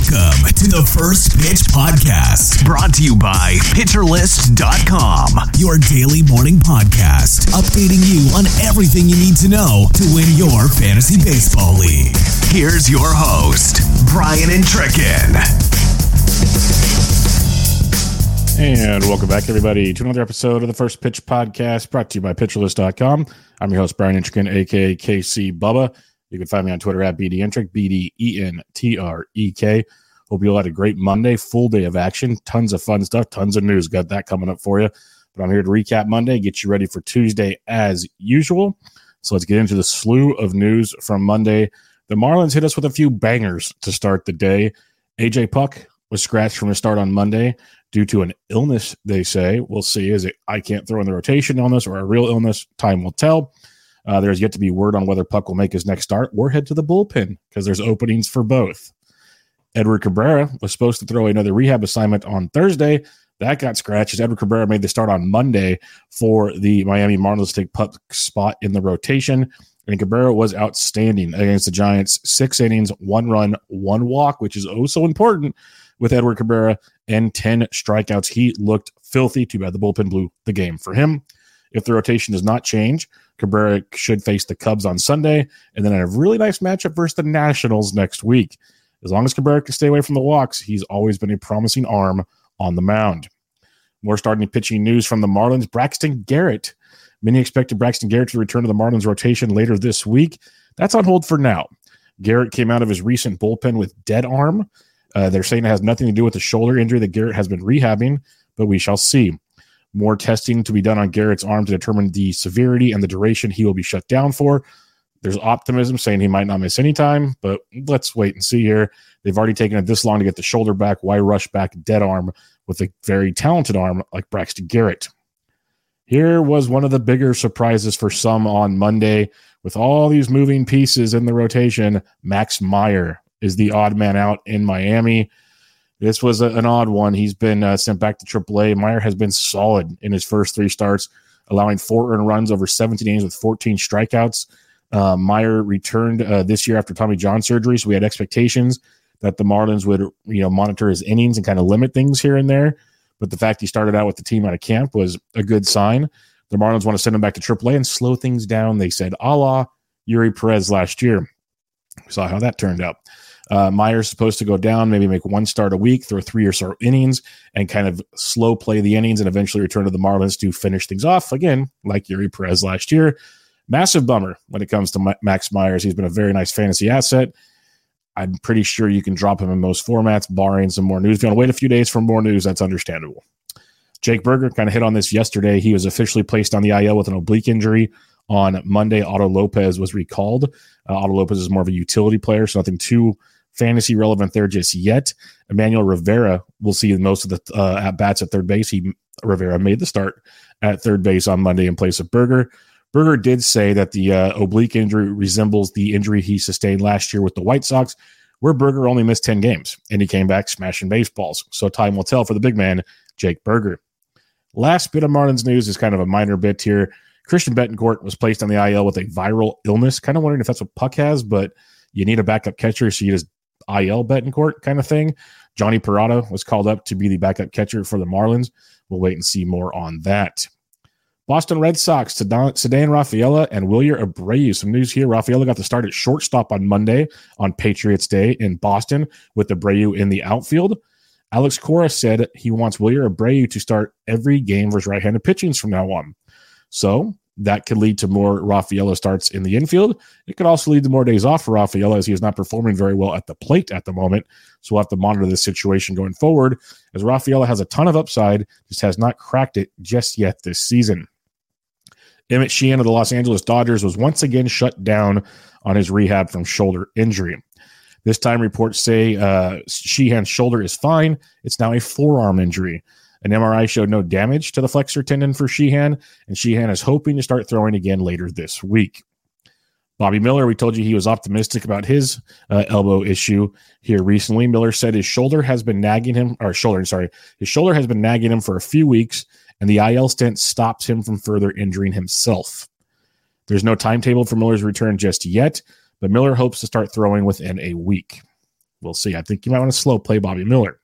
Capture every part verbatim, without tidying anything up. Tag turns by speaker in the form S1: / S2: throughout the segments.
S1: Welcome to the First Pitch Podcast, brought to you by Pitcher List dot com, your daily morning podcast, updating you on everything you need to know to win your fantasy baseball league. Here's your host, Brian Entrekin.
S2: And welcome back, everybody, to another episode of the First Pitch Podcast, brought to you by Pitcher List dot com. I'm your host, Brian Entrekin, a k a. K C Bubba. You can find me on Twitter at B D Entrek, B D E N T R E K. Hope you all had a great Monday, full day of action, tons of fun stuff, tons of news. Got that coming up for you. But I'm here to recap Monday, get you ready for Tuesday as usual. So let's get into the slew of news from Monday. The Marlins hit us with a few bangers to start the day. A J Puck was scratched from the start on Monday due to an illness, they say. We'll see. Is it I can't throw in the rotation illness or a real illness? Time will tell. Uh, there's yet to be word on whether Puck will make his next start or head to the bullpen because there's openings for both. Edward Cabrera was supposed to throw another rehab assignment on Thursday. That got scratched as Edward Cabrera made the start on Monday for the Miami Marlins to take Puck's spot in the rotation. And Cabrera was outstanding against the Giants. Six innings, one run, one walk, which is oh so important with Edward Cabrera, and ten strikeouts. He looked filthy. Too bad the bullpen blew the game for him. If the rotation does not change, Cabrera should face the Cubs on Sunday, and then a really nice matchup versus the Nationals next week. As long as Cabrera can stay away from the walks, he's always been a promising arm on the mound. More starting pitching news from the Marlins. Braxton Garrett. Many expected Braxton Garrett to return to the Marlins rotation later this week. That's on hold for now. Garrett came out of his recent bullpen with dead arm. Uh, they're saying it has nothing to do with the shoulder injury that Garrett has been rehabbing, but we shall see. More testing to be done on Garrett's arm to determine the severity and the duration he will be shut down for. There's optimism saying he might not miss any time, but let's wait and see here. They've already taken it this long to get the shoulder back. Why rush back dead arm with a very talented arm like Braxton Garrett? Here was one of the bigger surprises for some on Monday. With all these moving pieces in the rotation, Max Meyer is the odd man out in Miami. This was a, an odd one. He's been uh, sent back to triple A. Meyer has been solid in his first three starts, allowing four earned runs over seventeen innings with fourteen strikeouts. Uh, Meyer returned uh, this year after Tommy John surgery, so we had expectations that the Marlins would, you know, monitor his innings and kind of limit things here and there. But the fact he started out with the team out of camp was a good sign. The Marlins want to send him back to triple A and slow things down, they said, a la Yuri Perez last year. We saw how that turned out. Uh, Meyer's supposed to go down, maybe make one start a week, throw three or so innings, and kind of slow play the innings and eventually return to the Marlins to finish things off, again, like Yuri Perez last year. Massive bummer when it comes to Ma- Max Myers. He's been a very nice fantasy asset. I'm pretty sure you can drop him in most formats, barring some more news. If you want to wait a few days for more news, that's understandable. Jake Burger kind of hit on this yesterday. He was officially placed on the I L with an oblique injury on Monday. Otto Lopez was recalled. Uh, Otto Lopez is more of a utility player, so nothing too fantasy relevant there just yet. Emmanuel Rivera will see most of the uh, at-bats at third base. He Rivera made the start at third base on Monday in place of Burger. Burger did say that the uh, oblique injury resembles the injury he sustained last year with the White Sox, where Burger only missed ten games, and he came back smashing baseballs. So time will tell for the big man, Jake Burger. Last bit of Marlins news is kind of a minor bit here. Christian Bettencourt was placed on the I L with a viral illness. Kind of wondering if that's what Puck has, but you need a backup catcher, so you just I L Bettencourt kind of thing. Johnny Parada was called up to be the backup catcher for the Marlins. We'll wait and see more on that. Boston Red Sox, Ceddanne Rafaela and Wilyer Abreu. Some news here. Rafaela got the start at shortstop on Monday on Patriots Day in Boston with Abreu in the outfield. Alex Cora said he wants Wilyer Abreu to start every game versus right-handed pitchings from now on. So that could lead to more Rafaela starts in the infield. It could also lead to more days off for Rafaela as he is not performing very well at the plate at the moment. So we'll have to monitor this situation going forward as Rafaela has a ton of upside, just has not cracked it just yet this season. Emmett Sheehan of the Los Angeles Dodgers was once again shut down on his rehab from shoulder injury. This time reports say uh, Sheehan's shoulder is fine. It's now a forearm injury. An M R I showed no damage to the flexor tendon for Sheehan, and Sheehan is hoping to start throwing again later this week. Bobby Miller, we told you he was optimistic about his uh, elbow issue here recently. Miller said his shoulder has been nagging him, or shoulder, sorry, his shoulder has been nagging him for a few weeks, and the I L stint stops him from further injuring himself. There's no timetable for Miller's return just yet, but Miller hopes to start throwing within a week. We'll see. I think you might want to slow play Bobby Miller.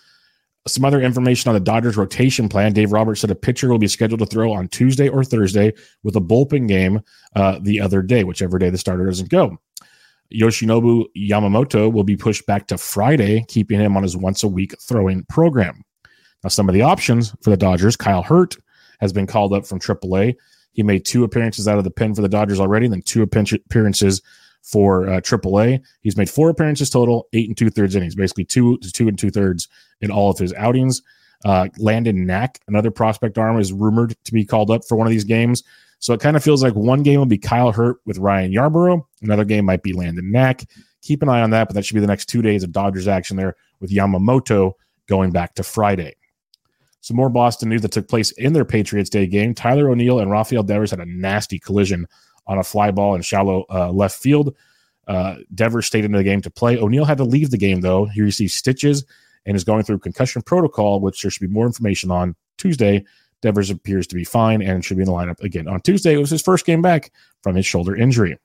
S2: Some other information on the Dodgers rotation plan. Dave Roberts said a pitcher will be scheduled to throw on Tuesday or Thursday with a bullpen game uh, the other day, whichever day the starter doesn't go. Yoshinobu Yamamoto will be pushed back to Friday, keeping him on his once-a-week throwing program. Now, some of the options for the Dodgers, Kyle Hurt has been called up from triple A. He made two appearances out of the pen for the Dodgers already, and then two appearances for uh, triple A. He's made four appearances total, eight and two-thirds innings, basically two to two and two-thirds in all of his outings. Uh, Landon Knack, another prospect arm, is rumored to be called up for one of these games. So it kind of feels like one game will be Kyle Hurt with Ryan Yarbrough. Another game might be Landon Knack. Keep an eye on that, but that should be the next two days of Dodgers action there with Yamamoto going back to Friday. Some more Boston news that took place in their Patriots Day game. Tyler O'Neill and Rafael Devers had a nasty collision on a fly ball in shallow uh, left field. Uh, Devers stayed into the game to play. O'Neill had to leave the game, though. He received stitches and is going through concussion protocol, which there should be more information on Tuesday. Devers appears to be fine and should be in the lineup again on Tuesday. It was his first game back from his shoulder injury.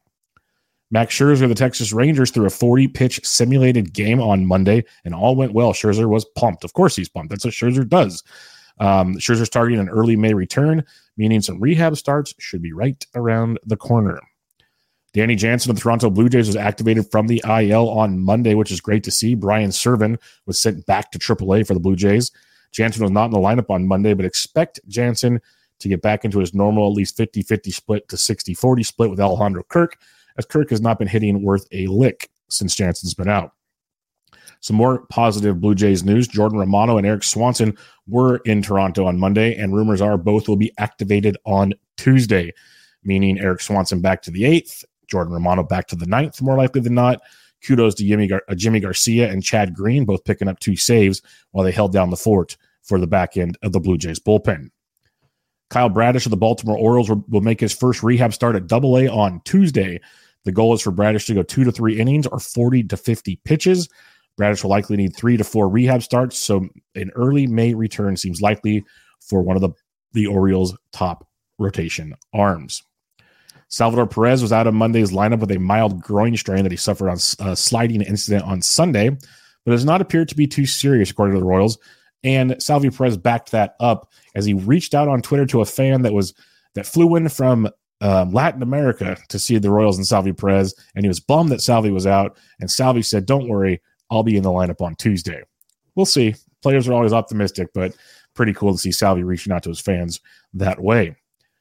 S2: Max Scherzer of the Texas Rangers threw a forty-pitch simulated game on Monday, and all went well. Scherzer was pumped. Of course he's pumped. That's what Scherzer does. Um, Scherzer's targeting an early May return, meaning some rehab starts should be right around the corner. Danny Jansen of the Toronto Blue Jays was activated from the I L on Monday, which is great to see. Brian Serven was sent back to triple A for the Blue Jays. Jansen was not in the lineup on Monday, but expect Jansen to get back into his normal at least fifty-fifty split to sixty forty split with Alejandro Kirk, as Kirk has not been hitting worth a lick since Jansen's been out. Some more positive Blue Jays news. Jordan Romano and Eric Swanson were in Toronto on Monday, and rumors are both will be activated on Tuesday, meaning Eric Swanson back to the eighth, Jordan Romano back to the ninth, more likely than not. Kudos to Jimmy, Gar- uh, Jimmy Garcia and Chad Green, both picking up two saves while they held down the fort for the back end of the Blue Jays bullpen. Kyle Bradish of the Baltimore Orioles will, will make his first rehab start at double A on Tuesday. The goal is for Bradish to go two to three innings or forty to fifty pitches. Bradish will likely need three to four rehab starts, so an early May return seems likely for one of the, the Orioles' top rotation arms. Salvador Perez was out of Monday's lineup with a mild groin strain that he suffered on a sliding incident on Sunday, but does not appear to be too serious, according to the Royals. And Salvi Perez backed that up as he reached out on Twitter to a fan that was that flew in from um, Latin America to see the Royals and Salvi Perez, and he was bummed that Salvi was out. And Salvi said, "Don't worry, I'll be in the lineup on Tuesday." We'll see. Players are always optimistic, but pretty cool to see Salvi reaching out to his fans that way.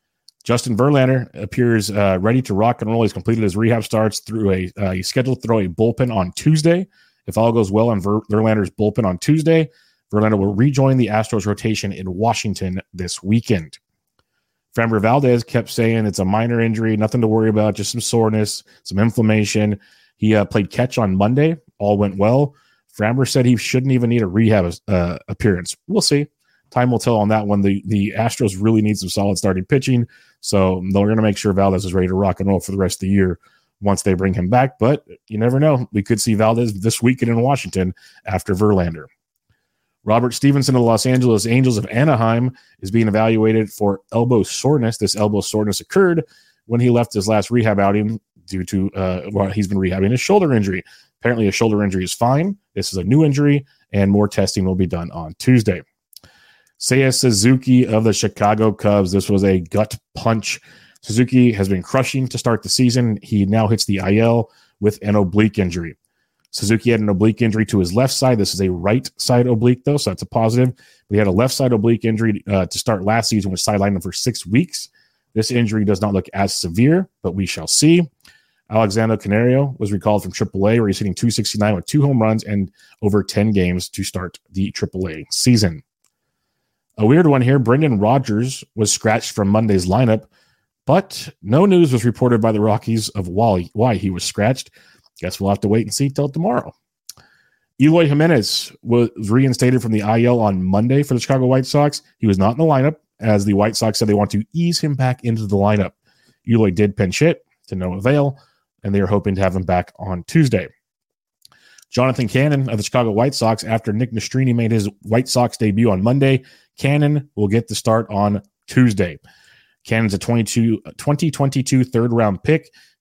S2: Justin Verlander appears uh, ready to rock and roll. He's completed his rehab starts through a uh, he's scheduled to throw a bullpen on Tuesday. If all goes well on Ver- Verlander's bullpen on Tuesday, Verlander will rejoin the Astros rotation in Washington this weekend. Framber Valdez kept saying it's a minor injury, nothing to worry about, just some soreness, some inflammation. He uh, played catch on Monday. All went well. Framber said he shouldn't even need a rehab uh, appearance. We'll see. Time will tell on that one. The, the Astros really need some solid starting pitching, so they're going to make sure Valdez is ready to rock and roll for the rest of the year once they bring him back. But you never know. We could see Valdez this weekend in Washington after Verlander. Robert Stevenson of the Los Angeles Angels of Anaheim is being evaluated for elbow soreness. This elbow soreness occurred when he left his last rehab outing due to, uh, well, he's been rehabbing his shoulder injury. Apparently his shoulder injury is fine. This is a new injury, and more testing will be done on Tuesday. Seiya Suzuki of the Chicago Cubs. This was a gut punch. Suzuki has been crushing to start the season. He now hits the I L with an oblique injury. Suzuki had an oblique injury to his left side. This is a right side oblique, though, so that's a positive. But he had a left side oblique injury uh, to start last season, which sidelined him for six weeks. This injury does not look as severe, but we shall see. Alexander Canario was recalled from triple A, where he's hitting two sixty-nine with two home runs and over ten games to start the triple A season. A weird one here, Brendan Rodgers was scratched from Monday's lineup, but no news was reported by the Rockies of why, why he was scratched. Guess we'll have to wait and see till tomorrow. Eloy Jimenez was reinstated from the I L on Monday for the Chicago White Sox. He was not in the lineup, as the White Sox said they want to ease him back into the lineup. Eloy did pinch hit to no avail, and they are hoping to have him back on Tuesday. Jonathan Cannon of the Chicago White Sox, after Nick Nastrini made his White Sox debut on Monday, Cannon will get the start on Tuesday. Cannon's a twenty twenty-two third-round pick.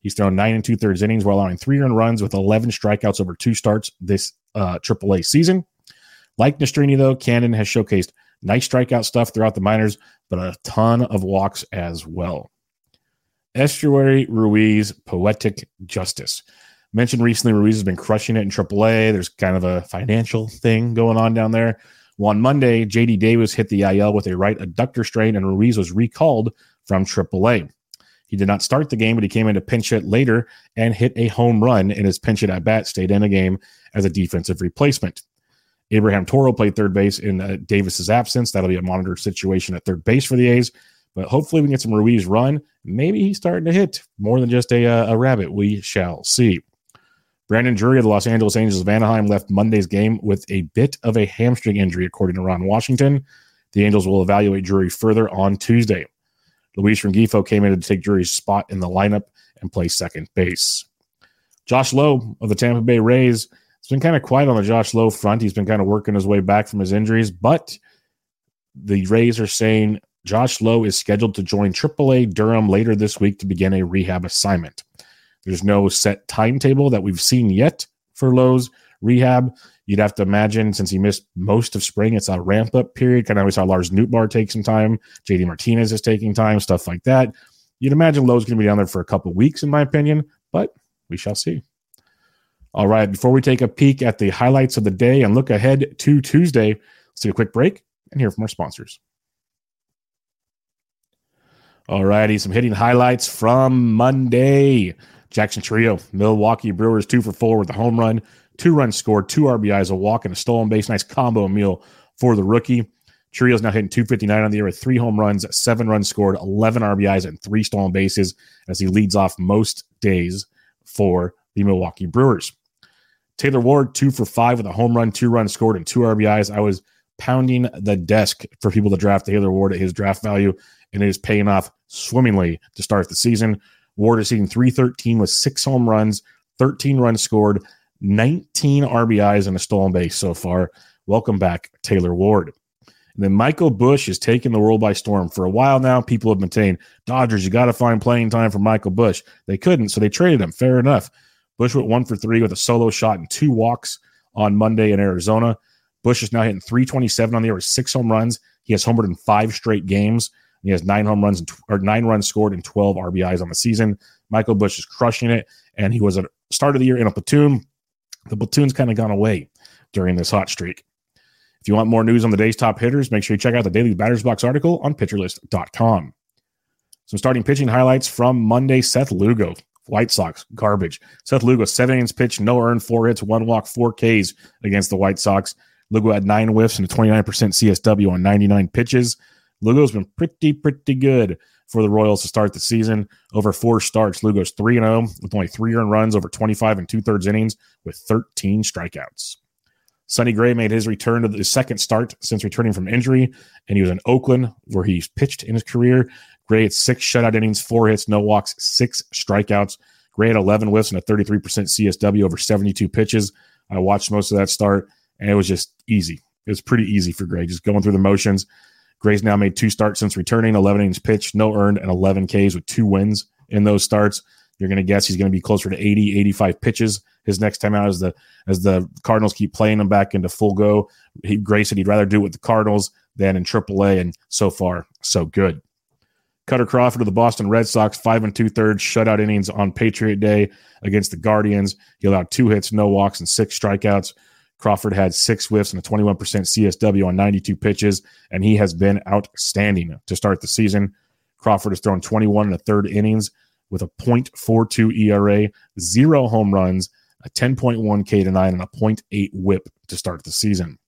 S2: He's thrown nine and two-thirds innings while allowing three earned runs with eleven strikeouts over two starts this uh, triple A season. Like Nastrini, though, Camden has showcased nice strikeout stuff throughout the minors, but a ton of walks as well. Estuary Ruiz, Poetic Justice. Mentioned recently, Ruiz has been crushing it in triple A. There's kind of a financial thing going on down there. Well, on Monday, J D Davis hit the I L with a right adductor strain, and Ruiz was recalled from triple A. He did not start the game, but he came in to pinch hit later and hit a home run in his pinch hit at bat, stayed in the game as a defensive replacement. Abraham Toro played third base in uh, Davis's absence. That'll be a monitored situation at third base for the A's, but hopefully we can get some Ruiz run. Maybe he's starting to hit more than just a, uh, a rabbit. We shall see. Brandon Drury of the Los Angeles Angels of Anaheim left Monday's game with a bit of a hamstring injury, according to Ron Washington. The Angels will evaluate Drury further on Tuesday. Luis Rengifo came in to take Drury's spot in the lineup and play second base. Josh Lowe of the Tampa Bay Rays. It's been kind of quiet on the Josh Lowe front. He's been kind of working his way back from his injuries, but the Rays are saying Josh Lowe is scheduled to join triple A Durham later this week to begin a rehab assignment. There's no set timetable that we've seen yet for Lowe's rehab. You'd have to imagine, since he missed most of spring, it's a ramp-up period. Kind of we saw Lars Nootbaar take some time. J D Martinez is taking time, stuff like that. You'd imagine Lowe's going to be down there for a couple weeks, in my opinion, but we shall see. All right, before we take a peek at the highlights of the day and look ahead to Tuesday, let's take a quick break and hear from our sponsors. All righty, some hitting highlights from Monday. Jackson Trio, Milwaukee Brewers, two for four with a home run, two runs scored, two R B Is, a walk, and a stolen base. Nice combo meal for the rookie. Trio's now hitting two fifty-nine on the year with three home runs, seven runs scored, eleven R B Is, and three stolen bases as he leads off most days for the Milwaukee Brewers. Taylor Ward, two for five with a home run, two runs scored, and two R B Is. I was pounding the desk for people to draft Taylor Ward at his draft value, and it is paying off swimmingly to start the season. Ward is hitting three thirteen with six home runs, thirteen runs scored, nineteen R B Is, and a stolen base so far. Welcome back, Taylor Ward. And then Michael Busch is taking the world by storm. For a while now, people have been saying, Dodgers, you got to find playing time for Michael Busch. They couldn't, so they traded him. Fair enough. Busch went one for three with a solo shot and two walks on Monday in Arizona. Busch is now hitting three twenty-seven on the year with six home runs. He has homered in five straight games. He has nine home runs and tw- or nine runs scored and twelve R B Is on the season. Michael Busch is crushing it, and he was at the start of the year in a platoon. The platoon's kind of gone away during this hot streak. If you want more news on the day's top hitters, make sure you check out the Daily Batters Box article on pitcher list dot com. Some starting pitching highlights from Monday. Seth Lugo, White Sox, garbage. Seth Lugo, seven innings pitched, no earned, four hits, one walk, four Ks against the White Sox. Lugo had nine whiffs and a twenty-nine percent C S W on ninety-nine pitches. Lugo's been pretty, pretty good for the Royals to start the season. Over four starts, Lugo's three and oh with only three earned runs over twenty-five and two-thirds innings with thirteen strikeouts. Sonny Gray made his return to the second start since returning from injury, and he was in Oakland where he's pitched in his career. Gray had six shutout innings, four hits, no walks, six strikeouts. Gray had eleven whiffs and a thirty-three percent C S W over seventy-two pitches. I watched most of that start, and it was just easy. It was pretty easy for Gray, just going through the motions. Gray's now made two starts since returning, eleven innings pitched, no earned, and eleven Ks with two wins in those starts. You're going to guess he's going to be closer to eighty, eighty-five pitches his next time out as the as the Cardinals keep playing him back into full go. He, Gray said he'd rather do it with the Cardinals than in triple A, and so far, so good. Cutter Crawford of the Boston Red Sox, five and two-thirds shutout innings on Patriot Day against the Guardians. He allowed two hits, no walks, and six strikeouts. Crawford had six whiffs and a twenty-one percent C S W on ninety-two pitches, and he has been outstanding to start the season. Crawford has thrown twenty-one and a third innings with a point four two E R A, zero home runs, a ten point one K to nine, and a point eight whip to start the season.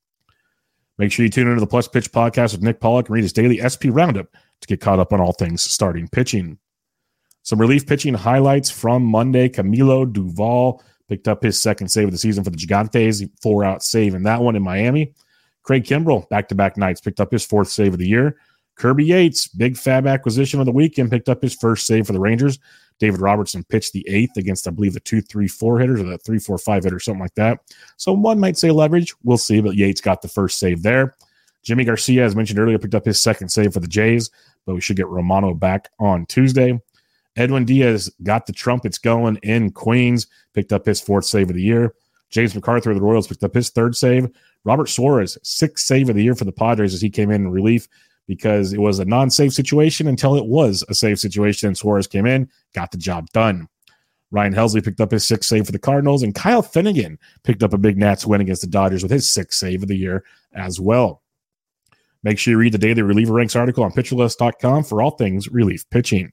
S2: Make sure you tune into the Plus Pitch podcast with Nick Pollock and read his daily S P Roundup to get caught up on all things starting pitching. Some relief pitching highlights from Monday. Camilo Duval picked up his second save of the season for the Gigantes, four-out save in that one in Miami. Craig Kimbrell, back-to-back nights, picked up his fourth save of the year. Kirby Yates, big fab acquisition of the weekend, picked up his first save for the Rangers. David Robertson pitched the eighth against, I believe, the two three four hitters or the three four five hitters, something like that. So one might say leverage. We'll see, but Yates got the first save there. Jimmy Garcia, as mentioned earlier, picked up his second save for the Jays, but we should get Romano back on Tuesday. Edwin Diaz got the trumpets going in Queens, picked up his fourth save of the year. James McArthur of the Royals picked up his third save. Robert Suarez, sixth save of the year for the Padres as he came in in relief because it was a non-save situation until it was a save situation, and Suarez came in, got the job done. Ryan Helsley picked up his sixth save for the Cardinals, and Kyle Finnegan picked up a big Nats win against the Dodgers with his sixth save of the year as well. Make sure you read the Daily Reliever Ranks article on pitcher list dot com for all things relief pitching.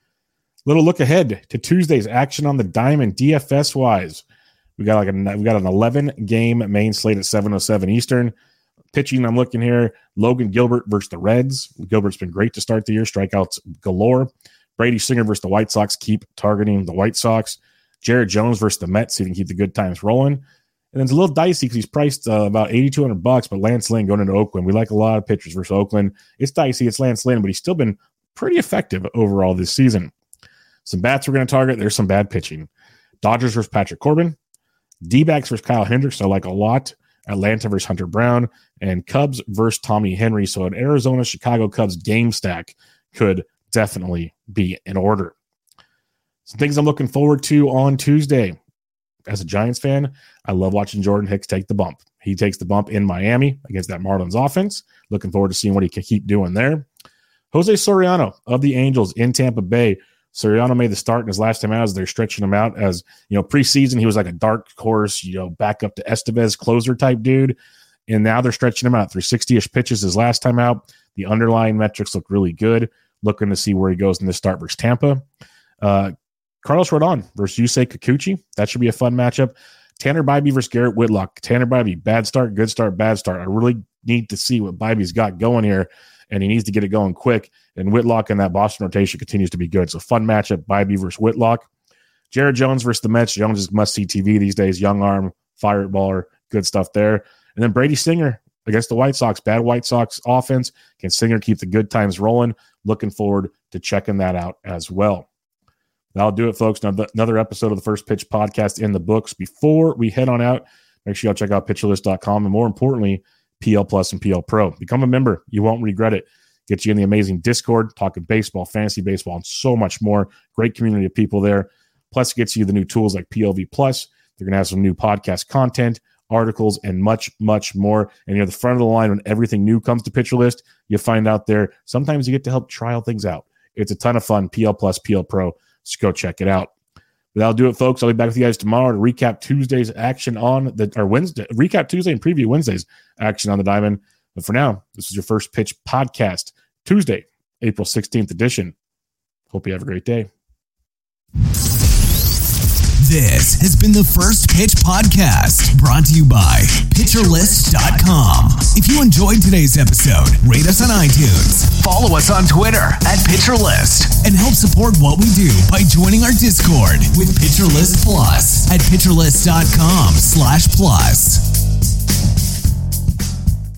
S2: Little look ahead to Tuesday's action on the diamond D F S-wise. We got like a, we got an eleven-game main slate at seven oh seven Eastern. Pitching, I'm looking here, Logan Gilbert versus the Reds. Gilbert's been great to start the year, strikeouts galore. Brady Singer versus the White Sox, keep targeting the White Sox. Jared Jones versus the Mets, see if he can keep the good times rolling. And then it's a little dicey because he's priced uh, about eighty-two hundred bucks, but Lance Lynn going into Oakland. We like a lot of pitchers versus Oakland. It's dicey, it's Lance Lynn, but he's still been pretty effective overall this season. Some bats we're going to target. There's some bad pitching. Dodgers versus Patrick Corbin. D-backs versus Kyle Hendricks, I like a lot. Atlanta versus Hunter Brown. And Cubs versus Tommy Henry. So an Arizona-Chicago Cubs game stack could definitely be in order. Some things I'm looking forward to on Tuesday. As a Giants fan, I love watching Jordan Hicks take the bump. He takes the bump in Miami against that Marlins offense. Looking forward to seeing what he can keep doing there. Jose Soriano of the Angels in Tampa Bay. Soriano made the start in his last time out as they're stretching him out. As you know, preseason, he was like a dark horse, you know, back up to Estevez closer type dude. And now they're stretching him out through sixty-ish pitches his last time out. The underlying metrics look really good. Looking to see where he goes in this start versus Tampa. Uh, Carlos Rodon versus Yusei Kikuchi. That should be a fun matchup. Tanner Bybee versus Garrett Whitlock. Tanner Bybee, bad start, good start, bad start. I really need to see what Bybee's got going here, and he needs to get it going quick. And Whitlock in that Boston rotation continues to be good. So fun matchup, Bybee versus Whitlock. Jared Jones versus the Mets. Jones is must-see T V these days. Young arm, fire baller, good stuff there. And then Brady Singer against the White Sox. Bad White Sox offense. Can Singer keep the good times rolling? Looking forward to checking that out as well. That'll do it, folks. Another episode of the First Pitch Podcast in the books. Before we head on out, make sure y'all check out pitcher list dot com and more importantly, P L Plus and P L Pro. Become a member. You won't regret it. Get you in the amazing Discord, talking baseball, fantasy baseball, and so much more. Great community of people there. Plus, it gets you the new tools like P L V Plus. They're going to have some new podcast content, articles, and much, much more. And you're the front of the line when everything new comes to Pitcher List. You find out there. Sometimes you get to help trial things out. It's a ton of fun. P L Plus, P L Pro. Just go check it out. But that'll do it, folks. I'll be back with you guys tomorrow to recap Tuesday's action on the or Wednesday. Recap Tuesday and preview Wednesday's action on the diamond. But for now, this is your First Pitch Podcast, Tuesday, April sixteenth edition. Hope you have a great day.
S1: This has been the First Pitch Podcast, brought to you by pitcher list dot com. If you enjoyed today's episode, rate us on iTunes, follow us on Twitter at PitcherList, and help support what we do by joining our Discord with PitcherList Plus at pitcher list dot com slash plus.